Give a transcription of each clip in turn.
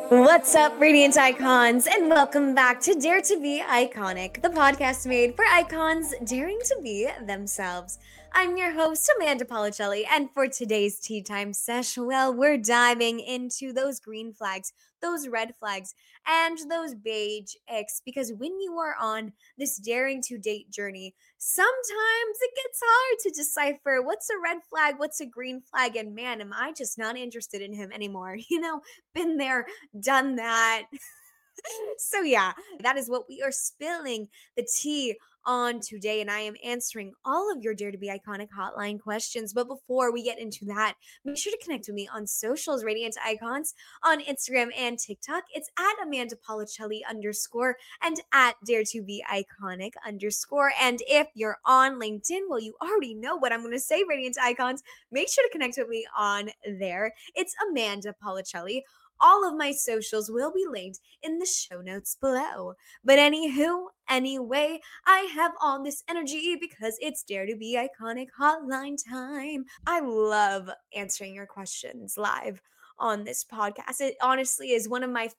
What's up, Radiant Icons, and welcome back to Dare to Be Iconic, the podcast made for icons daring to be themselves. I'm your host, Amanda Policelli, and for today's Tea Time sesh, well, we're diving into those green flags, those red flags, and those beige X, because when you are on this daring to date journey, sometimes it gets hard to decipher what's a red flag, what's a green flag, and man, am I just not interested in him anymore. Been there, done that. So, yeah, that is what we are spilling the tea on today. And I am answering all of your Dare to Be Iconic hotline questions. But before we get into that, make sure to connect with me on socials, Radiant Icons, on Instagram and TikTok. It's at Amanda Policelli _ and at Dare to Be Iconic _. And if you're on LinkedIn, well, you already know what I'm going to say, Radiant Icons. Make sure to connect with me on there. It's Amanda Policelli. All of my socials will be linked in the show notes below. But anyway, I have all this energy because it's Dare to Be Iconic hotline time. I love answering your questions live on this podcast. It honestly is one of my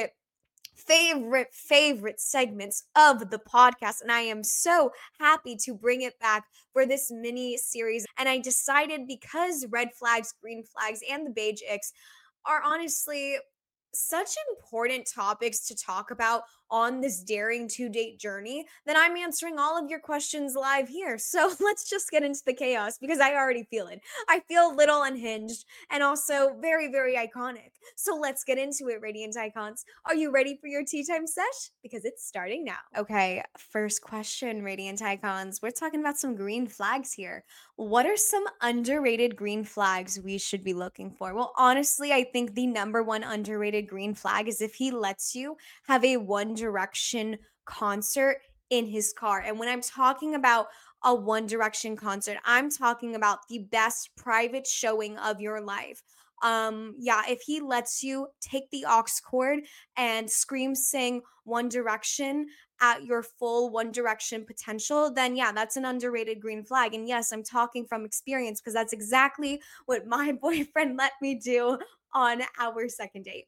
favorite segments of the podcast, and I am so happy to bring it back for this mini series. And I decided, because red flags, green flags, and the beige X are honestly such important topics to talk about on this daring to date journey, that I'm answering all of your questions live here. So let's just get into the chaos, because I already feel it. I feel a little unhinged and also very, very iconic. So let's get into it, Radiant Icons. Are you ready for your tea time sesh? Because it's starting now. Okay, first question, Radiant Icons. We're talking about some green flags here. What are some underrated green flags we should be looking for? Well, honestly, I think the number one underrated green flag is if he lets you have a One Direction concert in his car. And when I'm talking about a One Direction concert, I'm talking about the best private showing of your life. Yeah, if he lets you take the aux cord and scream sing One Direction at your full One Direction potential, then yeah, that's an underrated green flag. And yes, I'm talking from experience, because that's exactly what my boyfriend let me do on our second date.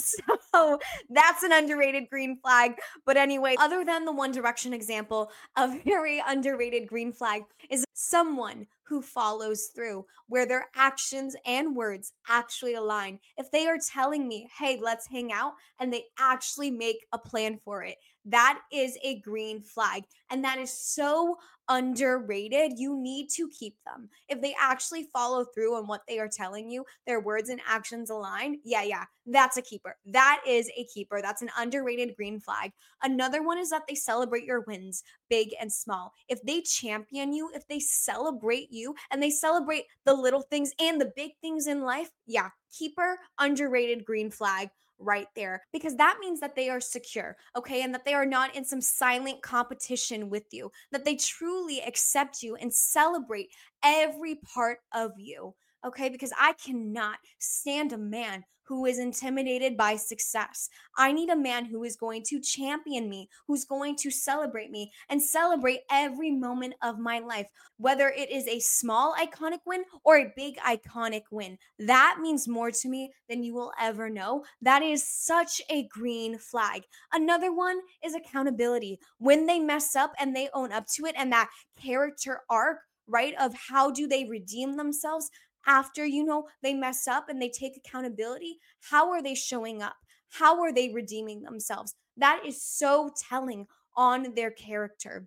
So that's an underrated green flag. But anyway, other than the One Direction example, a very underrated green flag is someone who follows through, where their actions and words actually align. If they are telling me, hey, let's hang out, and they actually make a plan for it, that is a green flag. And that is so underrated. You need to keep them. If they actually follow through on what they are telling you, their words and actions align, yeah, that's a keeper. That is a keeper. That's an underrated green flag. Another one is that they celebrate your wins, big and small. If they champion you, if they celebrate you, and they celebrate the little things and the big things in life, yeah, keeper, underrated green flag right there, because that means that they are secure, okay, and that they are not in some silent competition with you, that they truly accept you and celebrate every part of you, okay, because I cannot stand a man who is intimidated by success. I need a man who is going to champion me, who's going to celebrate me and celebrate every moment of my life, whether it is a small iconic win or a big iconic win. That means more to me than you will ever know. That is such a green flag. Another one is accountability. When they mess up and they own up to it, and that character arc, right, of how do they redeem themselves after, they mess up and they take accountability. How are they showing up? How are they redeeming themselves? That is so telling on their character.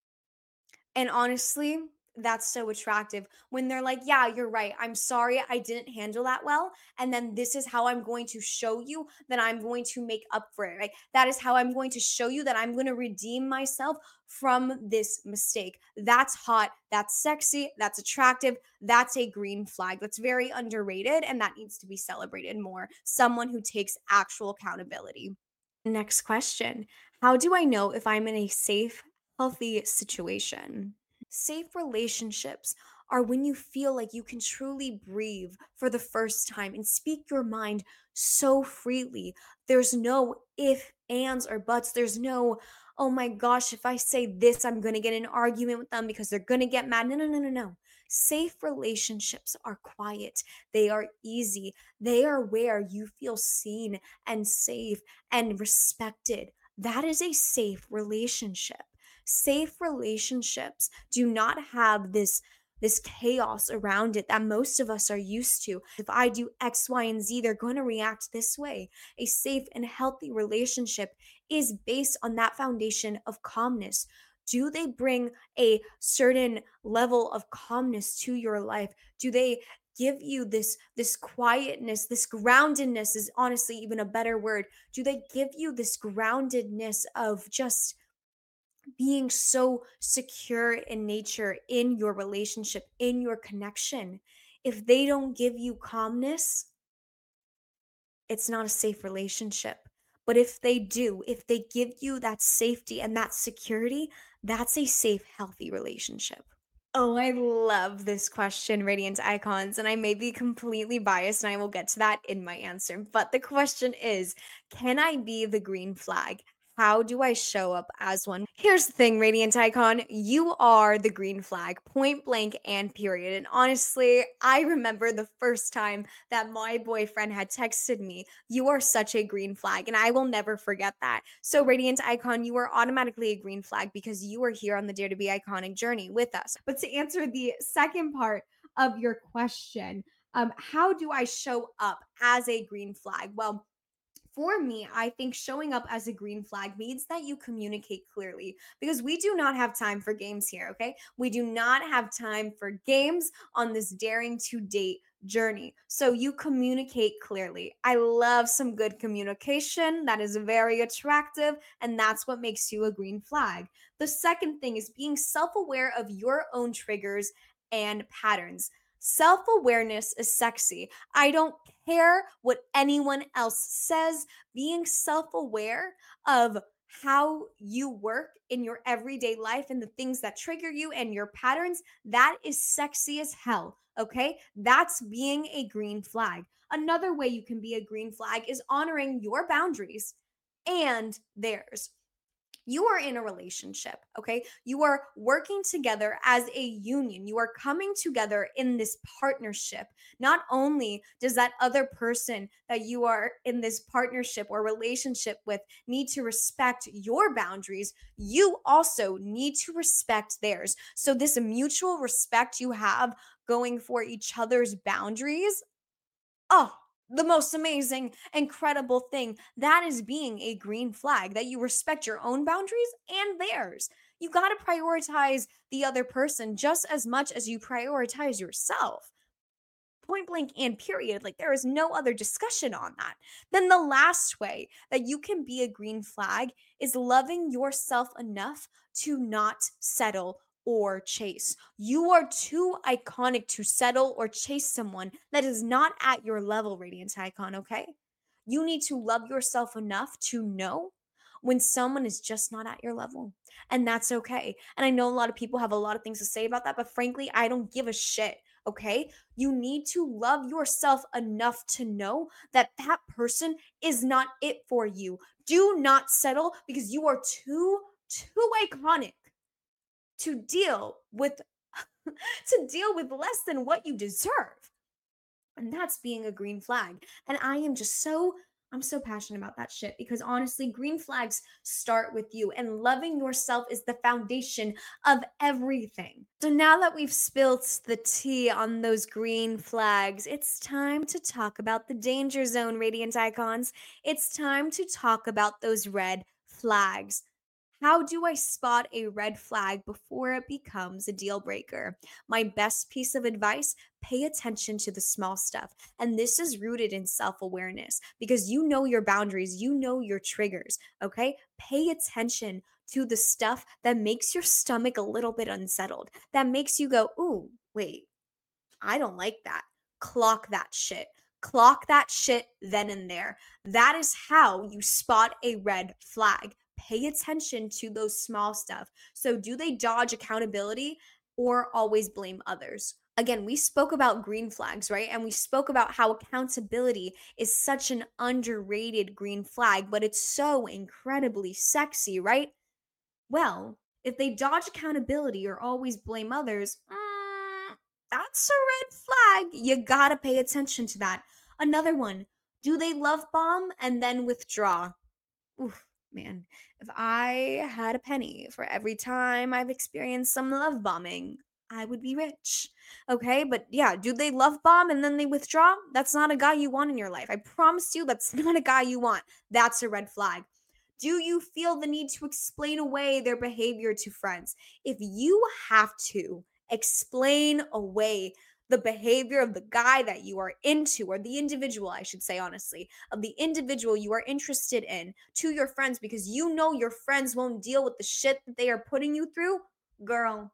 And honestly, that's so attractive when they're like, yeah, you're right. I'm sorry I didn't handle that well. And then this is how I'm going to show you that I'm going to make up for it. Right? That is how I'm going to show you that I'm going to redeem myself from this mistake. That's hot. That's sexy. That's attractive. That's a green flag. That's very underrated, and that needs to be celebrated more. Someone who takes actual accountability. Next question. How do I know if I'm in a safe, healthy situation? Safe relationships are when you feel like you can truly breathe for the first time and speak your mind so freely. There's no if, ands, or buts. There's no, oh my gosh, if I say this, I'm going to get in an argument with them because they're going to get mad. No. Safe relationships are quiet, they are easy, they are where you feel seen and safe and respected. That is a safe relationship. Safe relationships do not have this chaos around it that most of us are used to. If I do X, Y, and Z, they're going to react this way. A safe and healthy relationship is based on that foundation of calmness. Do they bring a certain level of calmness to your life? Do they give you this quietness, this groundedness is honestly even a better word. Do they give you this groundedness of just being so secure in nature, in your relationship, in your connection? If they don't give you calmness, it's not a safe relationship. But if they do, if they give you that safety and that security, that's a safe, healthy relationship. Oh, I love this question, Radiant Icons, and I may be completely biased, and I will get to that in my answer. But the question is, can I be the green flag? How do I show up as one? Here's the thing, Radiant Icon. You are the green flag, point blank and period. And honestly, I remember the first time that my boyfriend had texted me, "You are such a green flag." And I will never forget that. So, Radiant Icon, you are automatically a green flag because you are here on the Dare to Be Iconic journey with us. But to answer the second part of your question, how do I show up as a green flag? Well, for me, I think showing up as a green flag means that you communicate clearly because we do not have time for games here, okay? We do not have time for games on this daring to date journey. So you communicate clearly. I love some good communication. That is very attractive, and that's what makes you a green flag. The second thing is being self aware of your own triggers and patterns. Self awareness is sexy. I don't care what anyone else says. Being self aware of how you work in your everyday life and the things that trigger you and your patterns, that is sexy as hell. Okay. That's being a green flag. Another way you can be a green flag is honoring your boundaries and theirs. You are in a relationship, okay? You are working together as a union. You are coming together in this partnership. Not only does that other person that you are in this partnership or relationship with need to respect your boundaries, you also need to respect theirs. So, this mutual respect you have going for each other's boundaries, oh, the most amazing, incredible thing. That is being a green flag, that you respect your own boundaries and theirs. You got to prioritize the other person just as much as you prioritize yourself. Point blank and period. Like there is no other discussion on that. Then the last way that you can be a green flag is loving yourself enough to not settle or chase. You are too iconic to settle or chase someone that is not at your level, Radiant Icon, okay? You need to love yourself enough to know when someone is just not at your level. And that's okay. And I know a lot of people have a lot of things to say about that, but frankly, I don't give a shit. Okay. You need to love yourself enough to know that that person is not it for you. Do not settle because you are too iconic to deal with to deal with less than what you deserve. And that's being a green flag. And I'm so passionate about that shit because honestly, green flags start with you, and loving yourself is the foundation of everything. So now that we've spilt the tea on those green flags, it's time to talk about the danger zone, Radiant Icons. It's time to talk about those red flags. How do I spot a red flag before it becomes a deal breaker? My best piece of advice: pay attention to the small stuff. And this is rooted in self awareness because you know your boundaries, you know your triggers, okay? Pay attention to the stuff that makes your stomach a little bit unsettled, that makes you go, ooh, wait, I don't like that. Clock that shit. Clock that shit then and there. That is how you spot a red flag. Pay attention to those small stuff. So, do they dodge accountability or always blame others? Again, we spoke about green flags, right? And we spoke about how accountability is such an underrated green flag, but it's so incredibly sexy, right? Well, if they dodge accountability or always blame others, That's a red flag. You gotta pay attention to that. Another one, do they love bomb and then withdraw? Oof, man, if I had a penny for every time I've experienced some love bombing, I would be rich. Okay, but yeah, do they love bomb and then they withdraw? That's not a guy you want in your life. I promise you, that's not a guy you want. That's a red flag. Do you feel the need to explain away their behavior to friends? If you have to explain away the behavior of the guy that you are into, or the individual, I should say, honestly, of the individual you are interested in to your friends because you know your friends won't deal with the shit that they are putting you through, girl,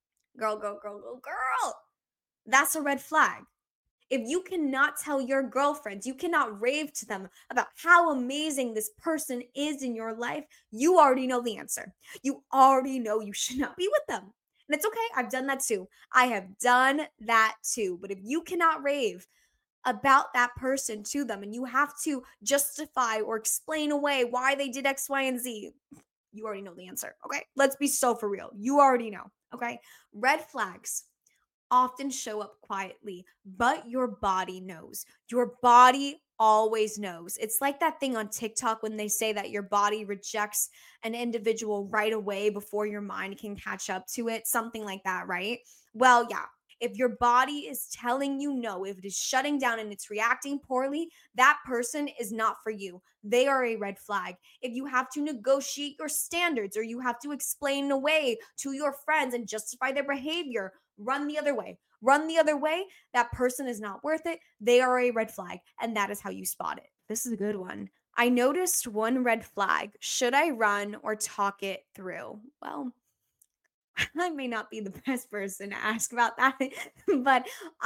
girl, that's a red flag. If you cannot tell your girlfriends, you cannot rave to them about how amazing this person is in your life, you already know the answer. You already know you should not be with them. And it's okay. I've done that too. I have done that too. But if you cannot rave about that person to them and you have to justify or explain away why they did X, Y, and Z, you already know the answer. Okay. Let's be so for real. You already know. Okay. Red flags often show up quietly, but your body knows. Your body always knows. It's like that thing on TikTok when they say that your body rejects an individual right away before your mind can catch up to it, something like that, right? Well, yeah. If your body is telling you no, if it is shutting down and it's reacting poorly, that person is not for you. They are a red flag. If you have to negotiate your standards or you have to explain away to your friends and justify their behavior, run the other way. Run the other way. That person is not worth it. They are a red flag. And that is how you spot it. This is a good one. I noticed one red flag. Should I run or talk it through? Well, I may not be the best person to ask about that, but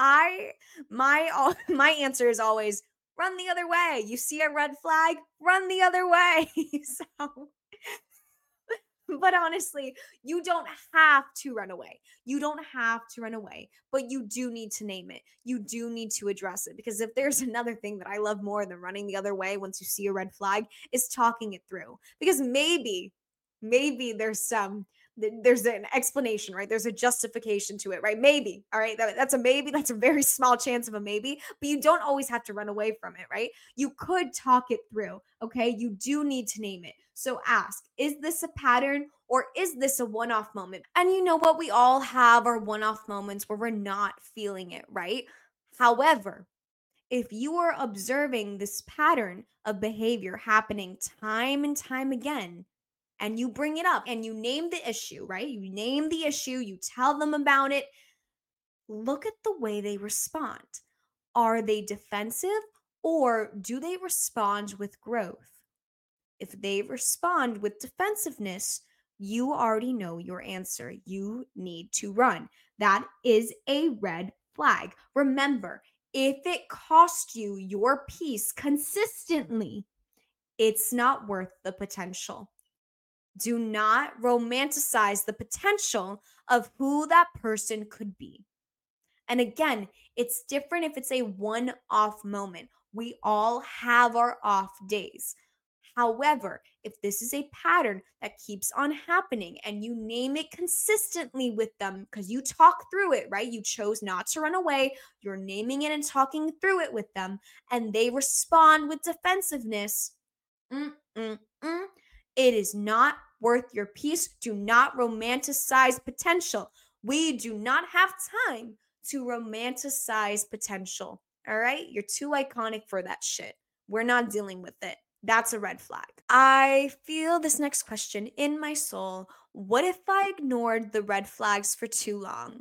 my answer is always run the other way. You see a red flag, run the other way. So but honestly, you don't have to run away. You don't have to run away, but you do need to name it. You do need to address it because if there's another thing that I love more than running the other way once you see a red flag is talking it through. Because maybe there's an explanation, right? There's a justification to it, right? Maybe, all right? That's a maybe. That's a very small chance of a maybe, but you don't always have to run away from it, right? You could talk it through, okay? You do need to name it. So ask, is this a pattern or is this a one off moment? And you know what? We all have our one off moments where we're not feeling it, right? However, if you are observing this pattern of behavior happening time and time again, and you bring it up and you name the issue, right? You name the issue, you tell them about it. Look at the way they respond. Are they defensive or do they respond with growth? If they respond with defensiveness, you already know your answer. You need to run. That is a red flag. Remember, if it costs you your peace consistently, it's not worth the potential. Do not romanticize the potential of who that person could be. And again, it's different if it's a one off moment. We all have our off days. However, if this is a pattern that keeps on happening and you name it consistently with them because you talk through it, right? You chose not to run away, you're naming it and talking through it with them, and they respond with defensiveness. Mm, mm, mm. It is not worth your peace. Do not romanticize potential. We do not have time to romanticize potential. All right? You're too iconic for that shit. We're not dealing with it. That's a red flag. I feel this next question in my soul. What if I ignored the red flags for too long?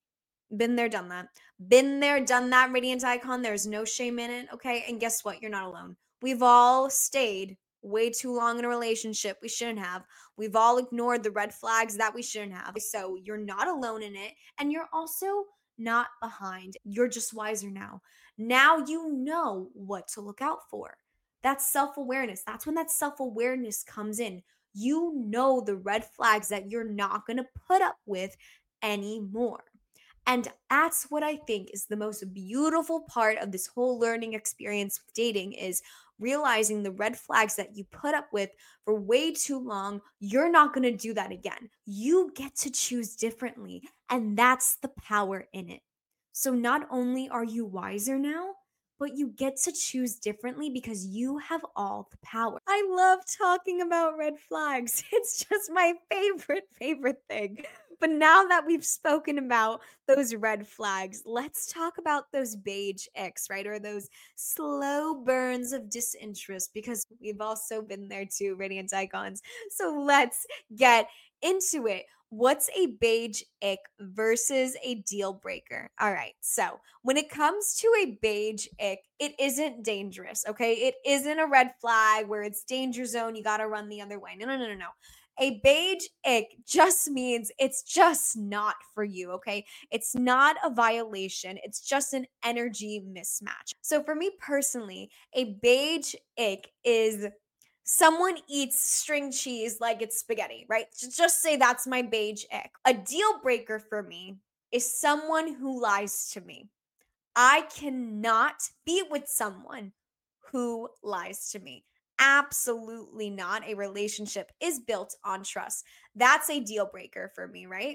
Been there, done that. Been there, done that, Radiant Icon. There's no shame in it. Okay. And guess what? You're not alone. We've all stayed way too long in a relationship we shouldn't have. We've all ignored the red flags that we shouldn't have. So you're not alone in it. And you're also not behind. You're just wiser now. Now you know what to look out for. That's self awareness. That's when that self awareness comes in. You know the red flags that you're not going to put up with anymore. And that's what I think is the most beautiful part of this whole learning experience with dating is realizing the red flags that you put up with for way too long. You're not going to do that again. You get to choose differently. And that's the power in it. So not only are you wiser now, but you get to choose differently because you have all the power. I love talking about red flags. It's just my favorite thing. But now that we've spoken about those red flags, let's talk about those beige X, right? Or those slow burns of disinterest because we've also been there too, Radiant Icons. So let's get into it. What's a beige ick versus a deal breaker? All right. So, when it comes to a beige ick, it isn't dangerous, okay? It isn't a red flag where it's danger zone, you got to run the other way. No, no, no, no, no. A beige ick just means it's just not for you, okay? It's not a violation, it's just an energy mismatch. So, for me personally, a beige ick is someone eats string cheese like it's spaghetti, right? Just say that's my beige ick. A deal breaker for me is someone who lies to me. I cannot be with someone who lies to me. Absolutely not. A relationship is built on trust. That's a deal breaker for me, right?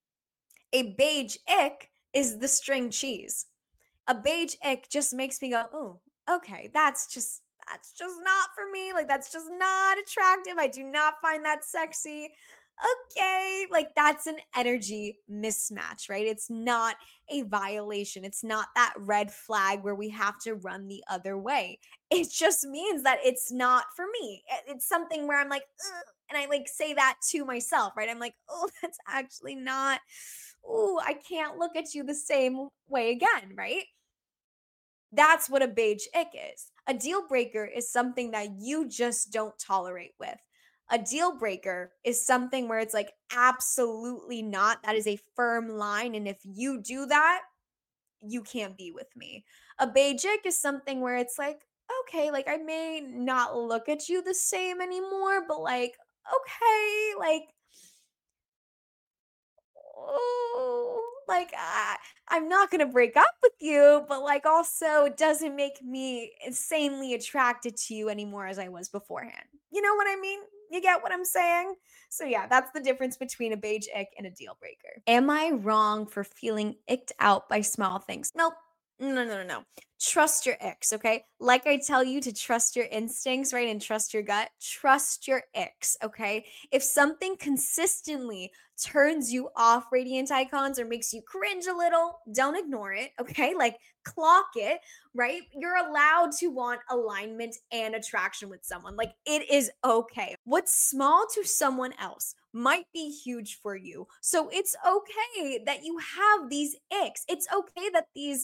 A beige ick is the string cheese. A beige ick just makes me go, "Oh, okay, that's just not for me. Like that's just not attractive. I do not find that sexy." Okay, like that's an energy mismatch, right? It's not a violation. It's not that red flag where we have to run the other way. It just means that it's not for me. It's something where I'm like, "Ugh," and I like say that to myself, right? I'm like, "Oh, that's actually not. Oh, I can't look at you the same way again," right? That's what a beige ick is. A deal breaker is something that you just don't tolerate with. A deal breaker is something where it's like, absolutely not. That is a firm line. And if you do that, you can't be with me. A beige ick is something where it's like, okay, like I may not look at you the same anymore, but like, okay, like oh, like I'm not gonna break up with you, but like also it doesn't make me insanely attracted to you anymore as I was beforehand. You know what I mean? You get what I'm saying? So yeah, that's the difference between a beige ick and a deal breaker. Am I wrong for feeling icked out by small things? Nope. No, no, no, no. Trust your icks, okay? Like I tell you to trust your instincts, right? And trust your gut. Trust your icks, okay? If something consistently turns you off, radiant icons, or makes you cringe a little, don't ignore it, okay? Like clock it, right? You're allowed to want alignment and attraction with someone. Like it is okay. What's small to someone else might be huge for you. So it's okay that you have these icks. It's okay that these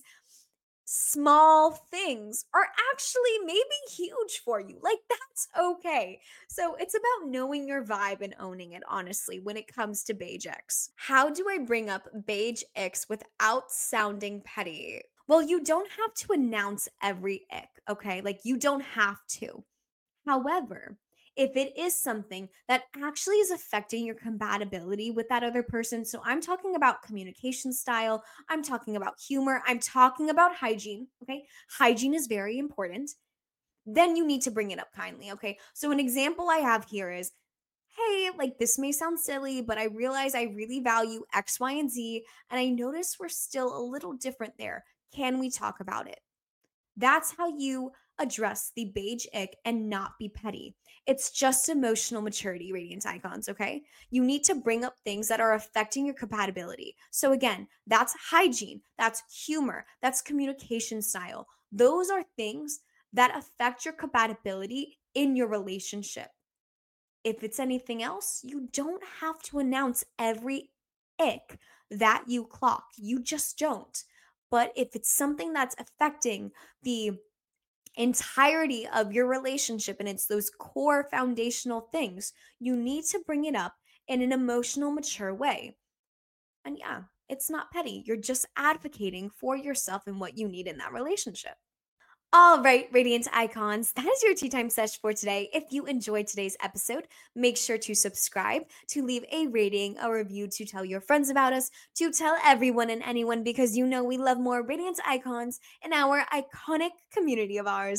small things are actually maybe huge for you. Like that's okay. So it's about knowing your vibe and owning it, honestly, when it comes to beige X. How do I bring up beige X without sounding petty? Well, you don't have to announce every ick, okay? Like you don't have to. However, if it is something that actually is affecting your compatibility with that other person, so I'm talking about communication style, I'm talking about humor, I'm talking about hygiene, okay? Hygiene is very important. Then you need to bring it up kindly, okay? So, an example I have here is, hey, like this may sound silly, but I realize I really value X, Y, and Z, and I notice we're still a little different there. Can we talk about it? That's how you address the beige ick and not be petty. It's just emotional maturity, radiant icons, okay? You need to bring up things that are affecting your compatibility. So, again, that's hygiene, that's humor, that's communication style. Those are things that affect your compatibility in your relationship. If it's anything else, you don't have to announce every ick that you clock. You just don't. But if it's something that's affecting the entirety of your relationship and it's those core foundational things, you need to bring it up in an emotional, mature way. And yeah, it's not petty. You're just advocating for yourself and what you need in that relationship. All right, Radiant Icons, that is your tea time sesh for today. If you enjoyed today's episode, make sure to subscribe, to leave a rating, a review, to tell your friends about us, to tell everyone and anyone because you know we love more Radiant Icons in our iconic community of ours.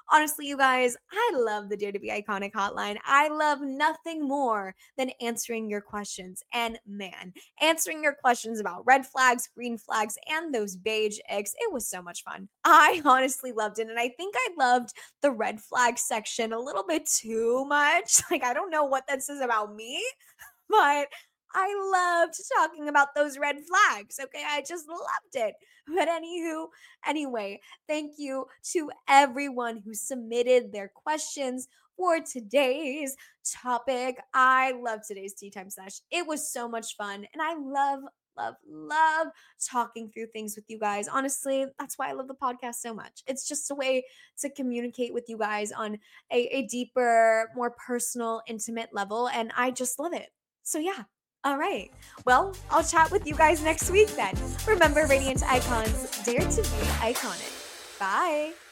Honestly, you guys, I love the Dare to Be Iconic hotline. I love nothing more than answering your questions. And man, answering your questions about red flags, green flags, and those beige eggs, it was so much fun. I honestly loved it. And I think I loved the red flag section a little bit too much. Like, I don't know what that says about me, but I loved talking about those red flags. Okay. I just loved it. But anyway, thank you to everyone who submitted their questions for today's topic. I love today's tea time sesh. It was so much fun. And I love talking through things with you guys. Honestly, that's why I love the podcast so much. It's just a way to communicate with you guys on a deeper, more personal, intimate level. And I just love it. So, yeah. All right. Well, I'll chat with you guys next week then. Remember, Radiant Icons, dare to be iconic. Bye.